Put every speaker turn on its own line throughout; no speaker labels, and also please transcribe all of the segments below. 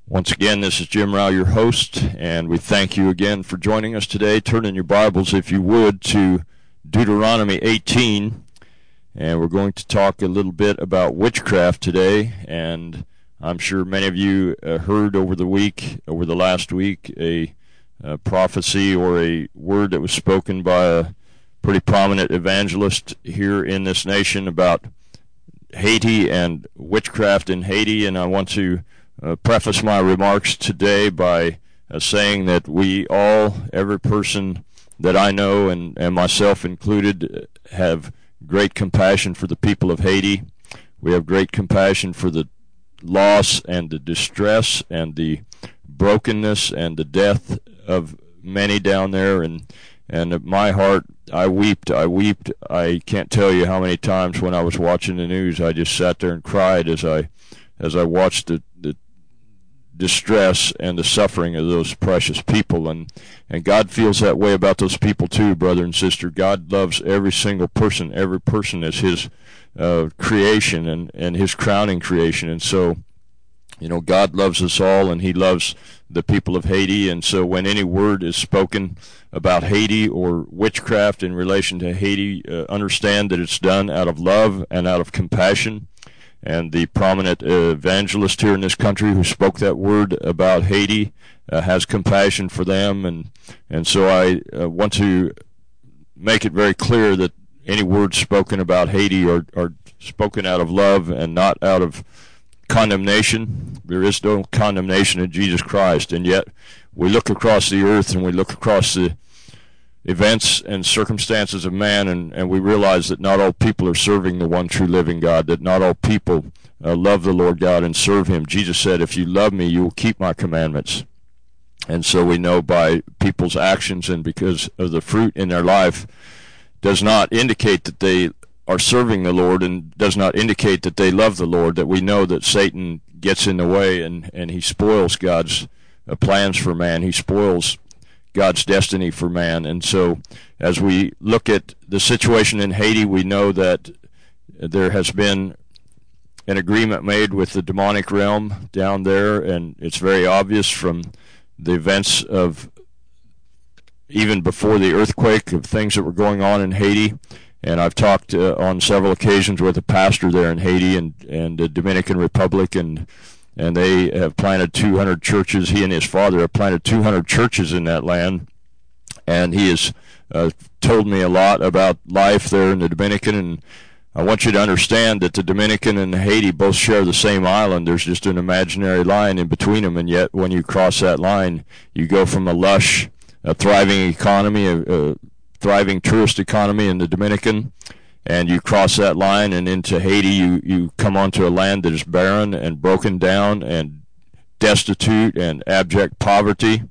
Once again, this is Jim Rao, your host, and we thank you again for joining us today. Turn in your Bibles, if you would, to Deuteronomy 18, and we're going to talk a little bit about witchcraft today. And I'm sure many of you heard over the last week, a prophecy or a word that was spoken by a pretty prominent evangelist here in this nation about Haiti and witchcraft in Haiti. And I want to preface my remarks today by saying that we all, every person that I know, and myself included, have great compassion for the people of Haiti. We have great compassion for the loss and the distress and the brokenness and the death of many down there. And at my heart, I wept. I can't tell you how many times when I was watching the news, I just sat there and cried as I watched the distress and the suffering of those precious people. And God feels that way about those people too, brother and sister. God loves every single person. Every person is his creation and his crowning creation. And so, God loves us all, and he loves the people of Haiti. And so when any word is spoken about Haiti or witchcraft in relation to Haiti, understand that it's done out of love and out of compassion. And the prominent evangelist here in this country who spoke that word about Haiti has compassion for them. And so I want to make it very clear that any words spoken about Haiti are spoken out of love and not out of condemnation. There is no condemnation in Jesus Christ. And yet we look across the earth and we look across the events and circumstances of man, and we realize that not all people are serving the one true living God, that not all people love the Lord God and serve him. Jesus said, if you love me, you will keep my commandments. And so we know by people's actions and because of the fruit in their life does not indicate that they are serving the Lord and does not indicate that they love the Lord, that we know that Satan gets in the way and he spoils God's plans for man. He spoils God's destiny for man. And so as we look at the situation in Haiti, we know that there has been an agreement made with the demonic realm down there, and it's very obvious from the events of even before the earthquake of things that were going on in Haiti. And I've talked on several occasions with a pastor there in Haiti and the Dominican Republic, and they have planted 200 churches. He and his father have planted 200 churches in that land. And he has told me a lot about life there in the Dominican. And I want you to understand that the Dominican and Haiti both share the same island. There's just an imaginary line in between them. And yet when you cross that line, you go from a lush, thriving economy, a thriving tourist economy in the Dominican, and you cross that line and into Haiti, you come onto a land that is barren and broken down and destitute and abject poverty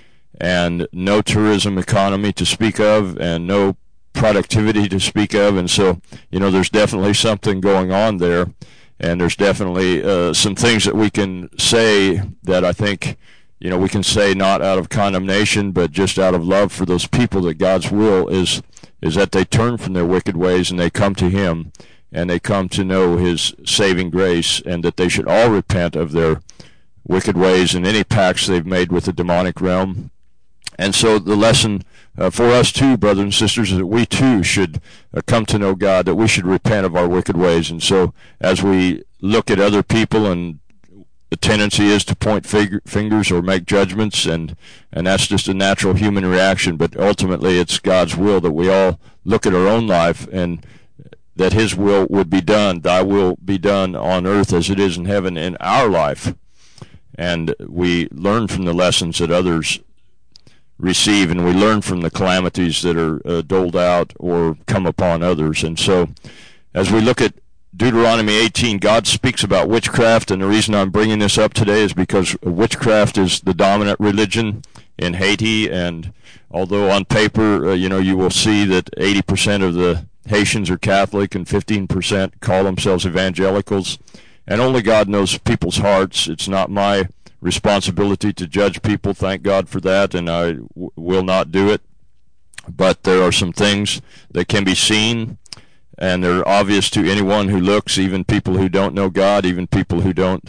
and no tourism economy to speak of and no productivity to speak of. And so, there's definitely something going on there, and there's definitely some things that we can say that I think, we can say not out of condemnation, but just out of love for those people, that God's will is that they turn from their wicked ways and they come to him and they come to know his saving grace, and that they should all repent of their wicked ways and any pacts they've made with the demonic realm. And so the lesson for us too, brothers and sisters, is that we too should come to know God, that we should repent of our wicked ways. And so as we look at other people, and the tendency is to point fingers or make judgments, and that's just a natural human reaction. But ultimately, it's God's will that we all look at our own life and that his will would be done. Thy will be done on earth as it is in heaven in our life. And we learn from the lessons that others receive, and we learn from the calamities that are doled out or come upon others. And so as we look at Deuteronomy 18, God speaks about witchcraft, and the reason I'm bringing this up today is because witchcraft is the dominant religion in Haiti. And although on paper, you will see that 80% of the Haitians are Catholic and 15% call themselves evangelicals, and only God knows people's hearts. It's not my responsibility to judge people, thank God for that, and I will not do it. But there are some things that can be seen and they're obvious to anyone who looks, even people who don't know God, even people who don't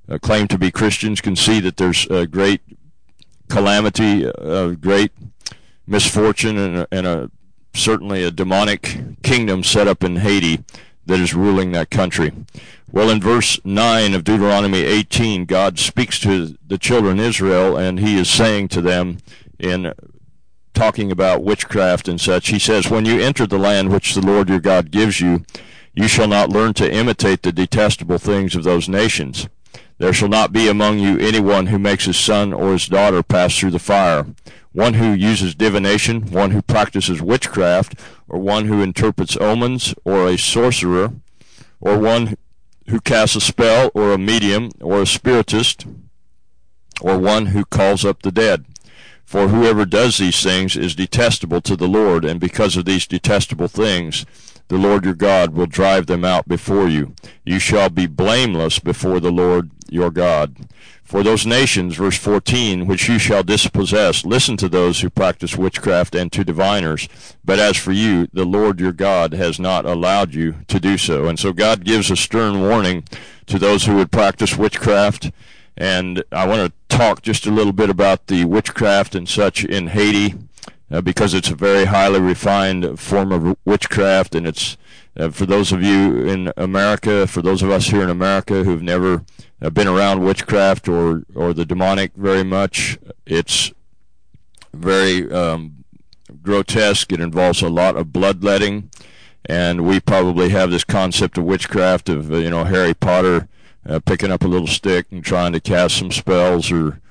claim to be Christians can see that there's a great calamity, a great misfortune, and certainly a demonic kingdom set up in Haiti that is ruling that country. Well, in verse 9 of Deuteronomy 18, God speaks to the children of Israel, and he is saying to them, in talking about witchcraft and such, he says, "When you enter the land which the Lord your God gives you, you shall not learn to imitate the detestable things of those nations. There shall not be among you anyone who makes his son or his daughter pass through the fire, one who uses divination, one who practices witchcraft, or one who interprets omens, or a sorcerer, or one who casts a spell, or a medium, or a spiritist, or one who calls up the dead. For whoever does these things is detestable to the Lord, and because of these detestable things, the Lord your God will drive them out before you. You shall be blameless before the Lord your God. For those nations," verse 14, "which you shall dispossess, listen to those who practice witchcraft and to diviners. But as for you, the Lord your God has not allowed you to do so." And so God gives a stern warning to those who would practice witchcraft. And I want to talk just a little bit about the witchcraft and such in Haiti, because it's a very highly refined form of witchcraft, and it's for those of you in America, for those of us here in America who've never been around witchcraft or the demonic very much, it's very grotesque. It involves a lot of bloodletting, and we probably have this concept of witchcraft of Harry Potter picking up a little stick and trying to cast some spells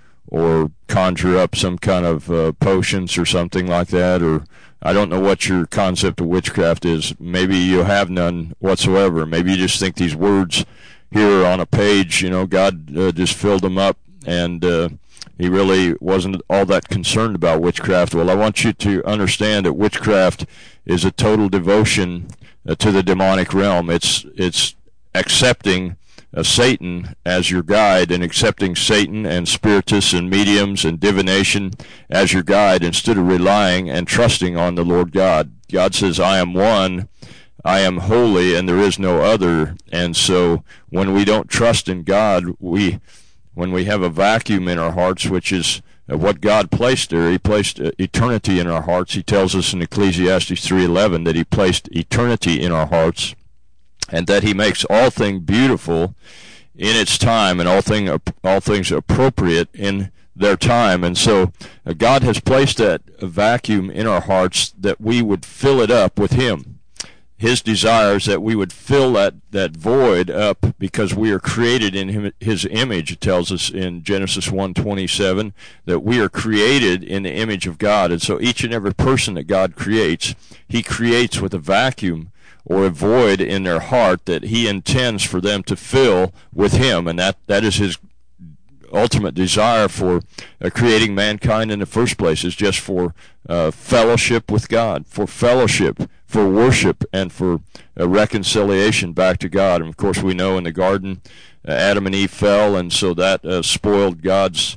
or conjure up some kind of potions or something like that. Or I don't know what your concept of witchcraft is. Maybe you have none whatsoever. Maybe you just think these words here on a page, God just filled them up, and he really wasn't all that concerned about witchcraft. Well, I want you to understand that witchcraft is a total devotion to the demonic realm. It's accepting Satan as your guide, and accepting Satan and spiritists and mediums and divination as your guide, instead of relying and trusting on the Lord God. God says, "I am one, I am holy, and there is no other." And so when we don't trust in God, when we have a vacuum in our hearts, which is what God placed there, he placed eternity in our hearts. He tells us in Ecclesiastes 3:11 that he placed eternity in our hearts, and that he makes all things beautiful in its time, and all things appropriate in their time. And so God has placed that vacuum in our hearts that we would fill it up with him. His desire is that we would fill that void up, because we are created in his image. It tells us in Genesis 1:27 that we are created in the image of God. And so each and every person that God creates, he creates with a vacuum or a void in their heart that he intends for them to fill with him. And that is his ultimate desire for creating mankind in the first place, is just for fellowship with God, for fellowship, for worship, and for reconciliation back to God. And of course we know in the garden Adam and Eve fell, and so that spoiled God's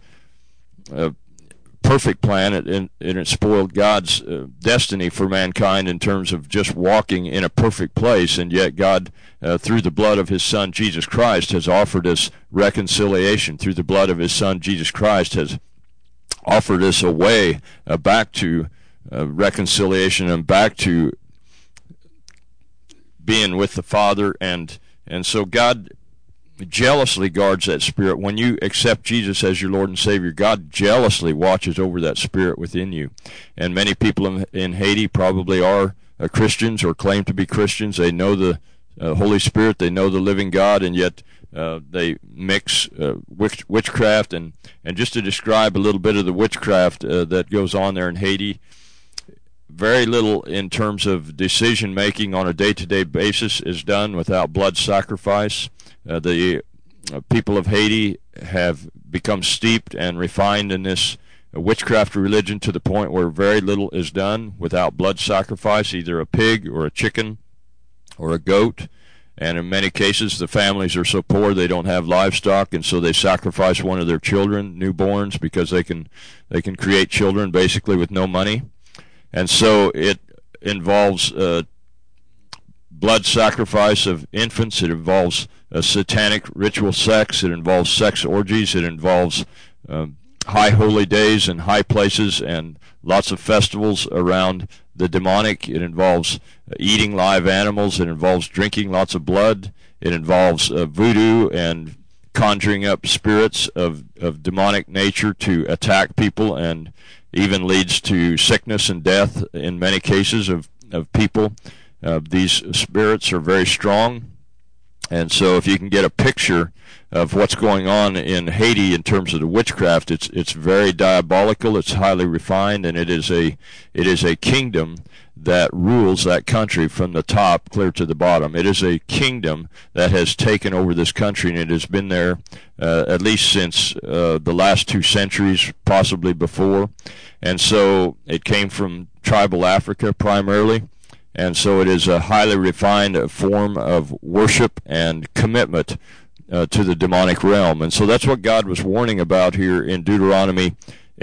perfect plan, and it spoiled God's destiny for mankind in terms of just walking in a perfect place. And yet God, through the blood of his Son Jesus Christ, has offered us reconciliation. Through the blood of his Son Jesus Christ has offered us a way back to reconciliation, and back to being with the Father. And so God jealously guards that spirit. When you accept Jesus as your Lord and Savior, God jealously watches over that spirit within you. And many people in Haiti probably are Christians, or claim to be Christians. They know the Holy Spirit, they know the living God, and yet they mix witchcraft. And just to describe a little bit of the witchcraft that goes on there in Haiti, very little in terms of decision making on a day-to-day basis is done without blood sacrifice. The people of Haiti have become steeped and refined in this witchcraft religion to the point where very little is done without blood sacrifice, either a pig or a chicken or a goat. And in many cases the families are so poor they don't have livestock, and so they sacrifice one of their children, newborns, because they can create children basically with no money. And so it involves blood sacrifice of infants. It involves satanic ritual sex. It involves sex orgies. It involves high holy days and high places and lots of festivals around the demonic. It involves eating live animals. It involves drinking lots of blood. It involves voodoo and conjuring up spirits of demonic nature to attack people, and even leads to sickness and death in many cases of people. These spirits are very strong. And so if you can get a picture of what's going on in Haiti in terms of the witchcraft, it's very diabolical, it's highly refined, and it is a kingdom that rules that country from the top clear to the bottom. It is a kingdom that has taken over this country, and it has been there at least since the last 2 centuries, possibly before. And so it came from tribal Africa primarily. And so it is a highly refined form of worship and commitment to the demonic realm. And so that's what God was warning about here in Deuteronomy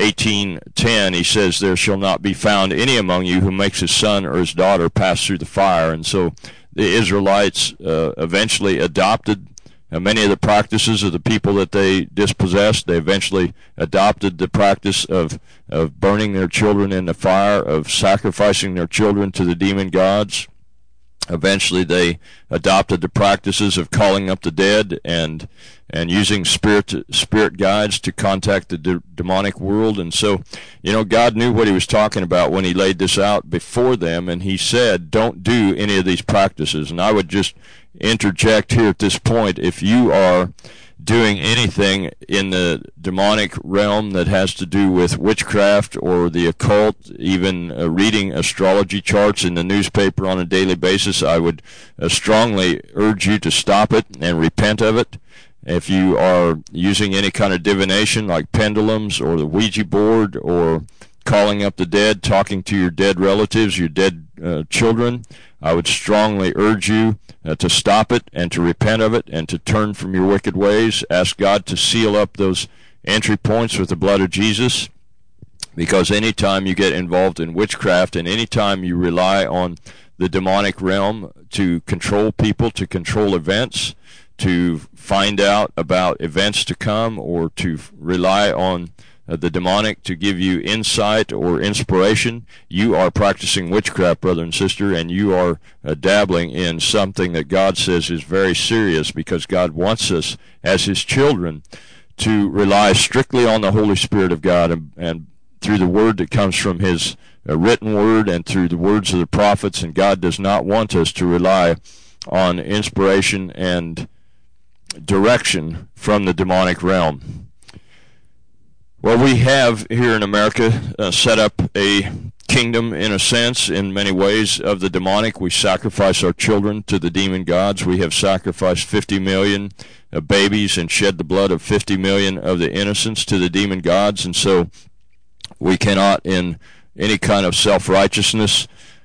18:10. He says, "There shall not be found any among you who makes his son or his daughter pass through the fire." And so the Israelites eventually adopted many of the practices of the people that they dispossessed. They eventually adopted the practice of burning their children in the fire, of sacrificing their children to the demon gods. Eventually they adopted the practices of calling up the dead and using spirit guides to contact the demonic world. And so, God knew what he was talking about when he laid this out before them, and he said, don't do any of these practices. And I would just interject here at this point, if you are doing anything in the demonic realm that has to do with witchcraft or the occult, even reading astrology charts in the newspaper on a daily basis, I would strongly urge you to stop it and repent of it. If you are using any kind of divination like pendulums or the Ouija board or calling up the dead, talking to your dead relatives, your dead children, I would strongly urge you to stop it and to repent of it and to turn from your wicked ways. Ask God to seal up those entry points with the blood of Jesus, because anytime you get involved in witchcraft and anytime you rely on the demonic realm to control people, to control events, to find out about events to come, or to rely on the demonic to give you insight or inspiration, you are practicing witchcraft, brother and sister, and you are dabbling in something that God says is very serious, because God wants us as his children to rely strictly on the Holy Spirit of God and through the word that comes from his written word and through the words of the prophets. And God does not want us to rely on inspiration and direction from the demonic realm. Well, we have here in America set up a kingdom, in a sense, in many ways, of the demonic. We sacrifice our children to the demon gods. We have sacrificed 50 million babies and shed the blood of 50 million of the innocents to the demon gods. And so we cannot, in any kind of self-righteousness,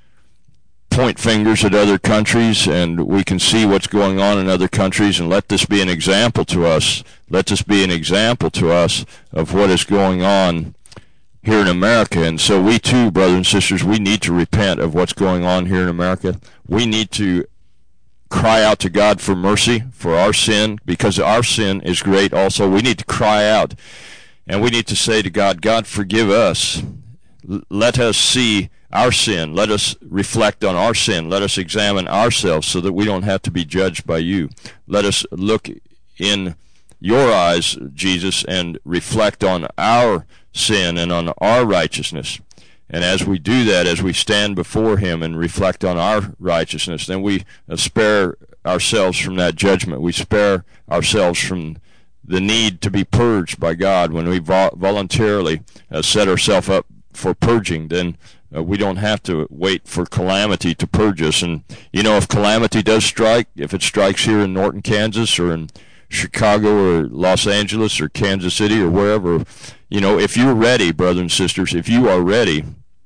point fingers at other countries, and we can see what's going on in other countries, and let this be an example to us. Let this be an example to us of what is going on here in America. And so we too, brothers and sisters, we need to repent of what's going on here in America. We need to cry out to God for mercy for our sin, because our sin is great also. We need to cry out, and we need to say to God, God, forgive us. Let us see our sin. Let us reflect on our sin. Let us examine ourselves so that we don't have to be judged by you. Let us look in your eyes, Jesus, and reflect on our sin and on our righteousness. And as we do that, as we stand before him and reflect on our righteousness, then we spare ourselves from that judgment. We spare ourselves from the need to be purged by God. When we voluntarily set ourselves up for purging, then we don't have to wait for calamity to purge us. And, if calamity does strike, if it strikes here in Norton, Kansas, or in Chicago, or Los Angeles, or Kansas City, or wherever, if you're ready, brothers and sisters, if you are ready,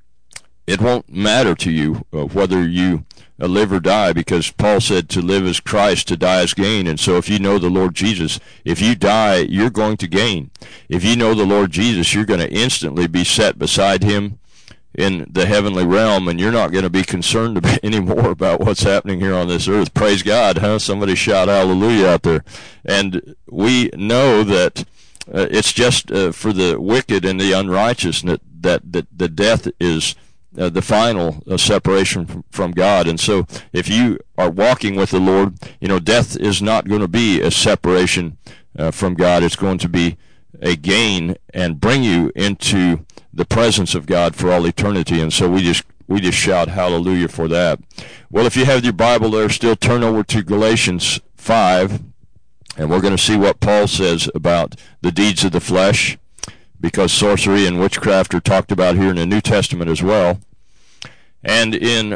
it won't matter to you whether you live or die, because Paul said to live is Christ, to die is gain. And so if you know the Lord Jesus, if you die, you're going to gain. If you know the Lord Jesus, you're going to instantly be set beside him in the heavenly realm, and you're not going to be concerned anymore about what's happening here on this earth. Praise God, huh? Somebody shout hallelujah out there. And we know that it's just for the wicked and the unrighteous that the death is the final separation from God. And so if you are walking with the Lord, death is not going to be a separation from God. It's going to be a gain and bring you into the presence of God for all eternity. And so we just shout hallelujah for that. Well, if you have your Bible there, still turn over to Galatians 5, and we're going to see what Paul says about the deeds of the flesh, because sorcery and witchcraft are talked about here in the New Testament as well. And in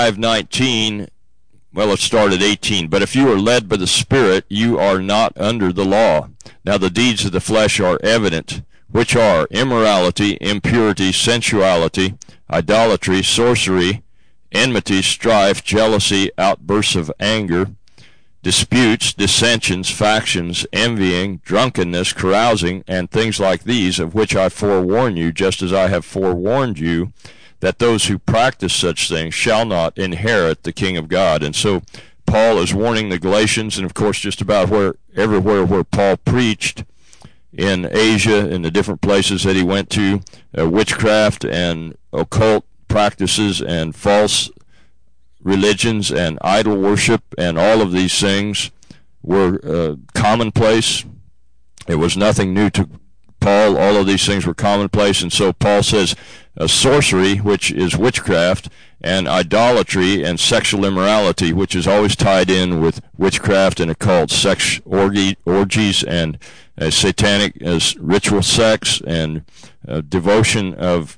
5:19, well, let's start at 18. But if you are led by the Spirit, you are not under the law. Now the deeds of the flesh are evident, which are immorality, impurity, sensuality, idolatry, sorcery, enmity, strife, jealousy, outbursts of anger, disputes, dissensions, factions, envying, drunkenness, carousing, and things like these, of which I forewarn you, just as I have forewarned you, that those who practice such things shall not inherit the kingdom of God. And so Paul is warning the Galatians, and of course just about everywhere where Paul preached in Asia, in the different places that he went to, witchcraft and occult practices and false religions and idol worship and all of these things were commonplace. It was nothing new to Paul. All of these things were commonplace. And so Paul says sorcery, which is witchcraft, and idolatry and sexual immorality, which is always tied in with witchcraft and occult, sex orgies and satanic as ritual sex and devotion of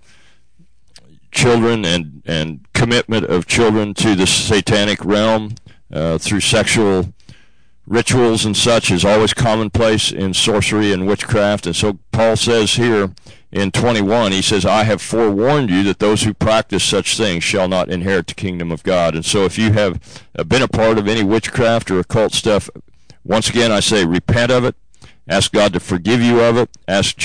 children and commitment of children to the satanic realm through sexual rituals and such is always commonplace in sorcery and witchcraft. And so Paul says here in 21, he says, I have forewarned you that those who practice such things shall not inherit the kingdom of God. And so if you have been a part of any witchcraft or occult stuff, once again I say repent of it. Ask God to forgive you of it. Ask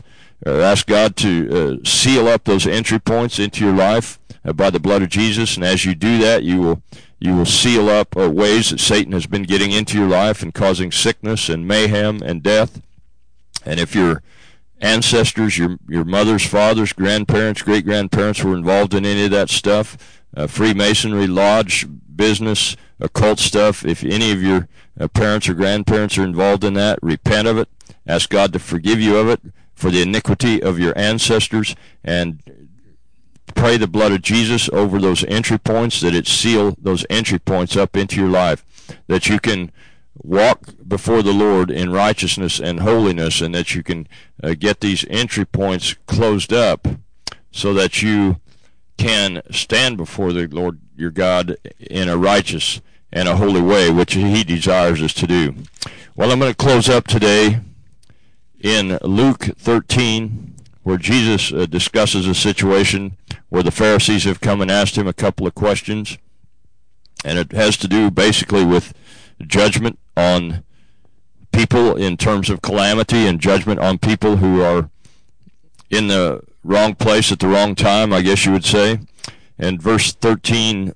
God to seal up those entry points into your life by the blood of Jesus. And as you do that, you will seal up ways that Satan has been getting into your life and causing sickness and mayhem and death. And if your ancestors, your mothers, fathers, grandparents, great-grandparents were involved in any of that stuff, Freemasonry, lodge, business, occult stuff, if any of your parents or grandparents are involved in that, repent of it. Ask God to forgive you of it for the iniquity of your ancestors, and pray the blood of Jesus over those entry points, that it seal those entry points up into your life, that you can walk before the Lord in righteousness and holiness, and that you can get these entry points closed up so that you can stand before the Lord your God in a righteous and a holy way, which he desires us to do. Well, I'm going to close up today in Luke 13, where Jesus discusses a situation where the Pharisees have come and asked him a couple of questions, and it has to do basically with judgment on people in terms of calamity and judgment on people who are in the wrong place at the wrong time, I guess you would say. And verse 1,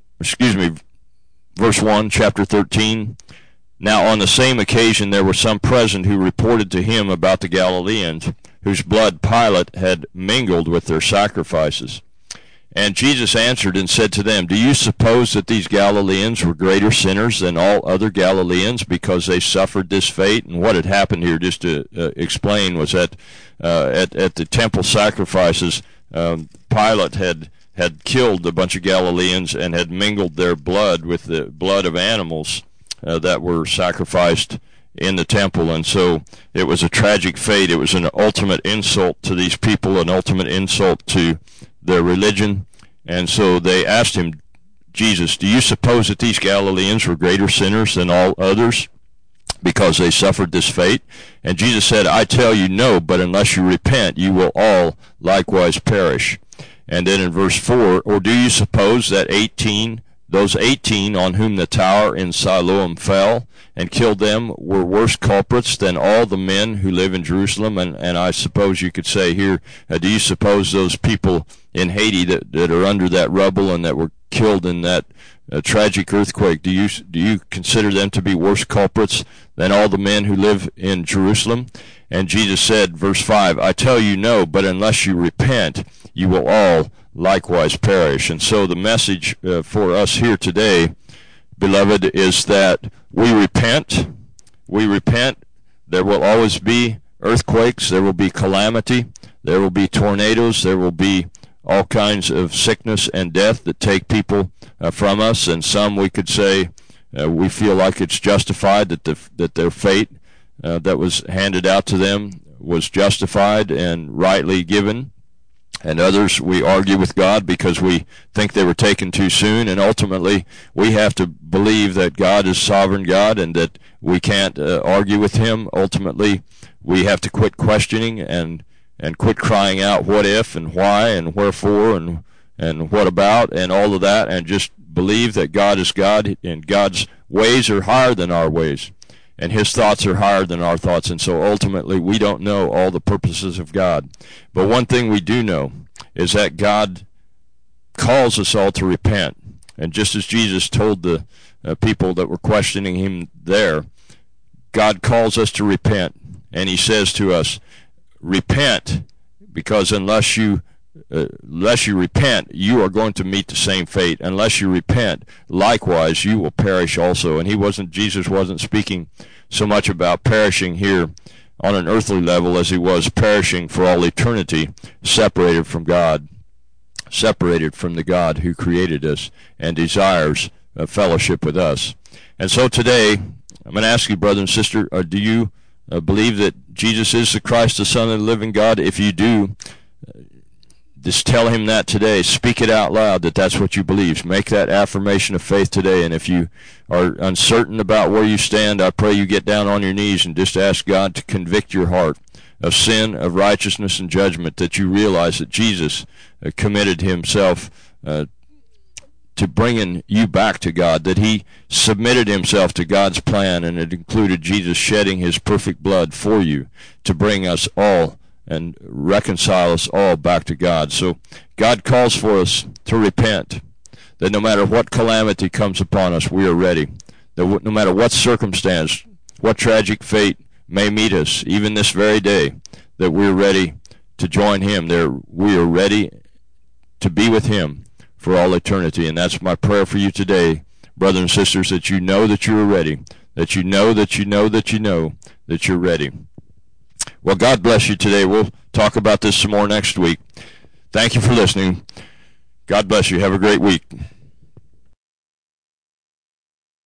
chapter 13, now on the same occasion there were some present who reported to him about the Galileans, whose blood Pilate had mingled with their sacrifices. And Jesus answered and said to them, do you suppose that these Galileans were greater sinners than all other Galileans because they suffered this fate? And what had happened here, just to explain, was that at the temple sacrifices, Pilate had killed a bunch of Galileans and had mingled their blood with the blood of animals that were sacrificed in the temple. And so it was a tragic fate. It was an ultimate insult to these people, an ultimate insult to their religion. And so they asked him, Jesus, do you suppose that these Galileans were greater sinners than all others because they suffered this fate? And Jesus said, I tell you no, but unless you repent, you will all likewise perish. And then in verse 4, or do you suppose that 18 Those 18 on whom the tower in Siloam fell and killed them were worse culprits than all the men who live in Jerusalem. And I suppose you could say here, do you suppose those people in Haiti that are under that rubble and that were killed in that tragic earthquake, do you consider them to be worse culprits than all the men who live in Jerusalem? And Jesus said, verse 5, I tell you no, but unless you repent, you will all likewise perish. And so the message for us here today, beloved, is that we repent. We repent. There will always be earthquakes. There will be calamity. There will be tornadoes. There will be all kinds of sickness and death that take people from us. And some, we could say, we feel like it's justified, that their fate that was handed out to them was justified and rightly given. And others, we argue with God because we think they were taken too soon. And ultimately, we have to believe that God is sovereign God and that we can't argue with him. Ultimately, we have to quit questioning and quit crying out what if and why and wherefore and what about and all of that, and just believe that God is God and God's ways are higher than our ways and his thoughts are higher than our thoughts. And so ultimately we don't know all the purposes of God. But one thing we do know is that God calls us all to repent. And just as Jesus told the people that were questioning him there, God calls us to repent. And he says to us, repent, because unless you repent, you are going to meet the same fate. Unless you repent, likewise, you will perish also. And Jesus wasn't speaking so much about perishing here on an earthly level as he was perishing for all eternity, separated from God, separated from the God who created us and desires a fellowship with us. And so today, I'm going to ask you, brother and sister, do you believe that Jesus is the Christ, the Son of the living God? If you do, just tell him that today. Speak it out loud that that's what you believe. Make that affirmation of faith today. And if you are uncertain about where you stand, I pray you get down on your knees and just ask God to convict your heart of sin, of righteousness, and judgment, that you realize that Jesus committed himself to bringing you back to God, that he submitted himself to God's plan, and it included Jesus shedding his perfect blood for you to bring us all and reconcile us all back to God. So God calls for us to repent, that no matter what calamity comes upon us, we are ready. That no matter what circumstance, what tragic fate may meet us, even this very day, that we're ready to join him. We are ready to be with him for all eternity. And that's my prayer for you today, brothers and sisters, that you know that you are ready, that you know that you know that you know that you're ready. Well, God bless you today. We'll talk about this some more next week. Thank you for listening. God bless you. Have a great week.